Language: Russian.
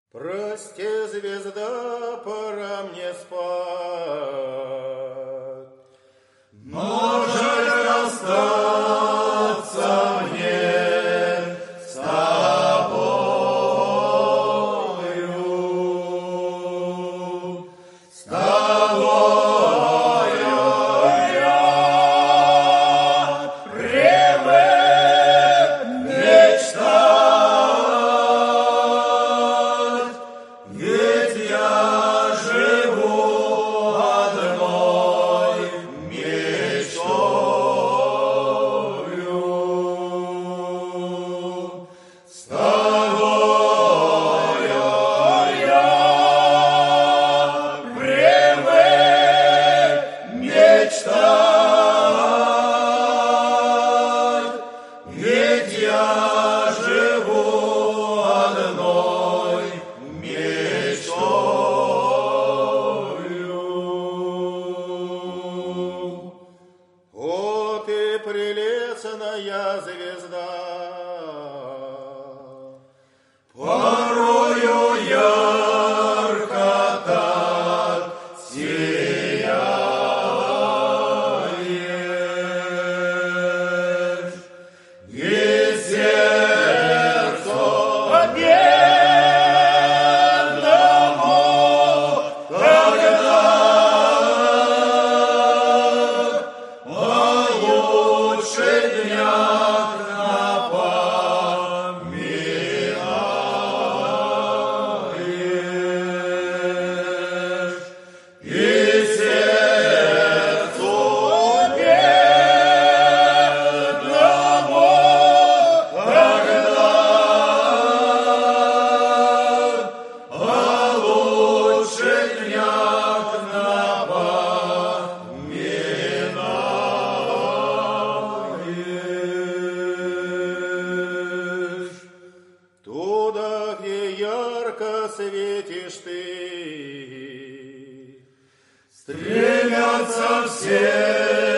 Прости, звезда, пора мне спать. Но жаль расстаться мне с тобою, с тобою я привык мечтать, ведь я живу одной мечтою. С тобою я привык мечтать, ведь я живу одной мечтою. О, ты прелестная звезда, Порою ярко так сияешь, и сердцу бедному тогда о лучших днях напоминаешь, и сердцу бедному тогда о лучших днях напоминаешь. туда, где ярко светишь ты. Стремятся все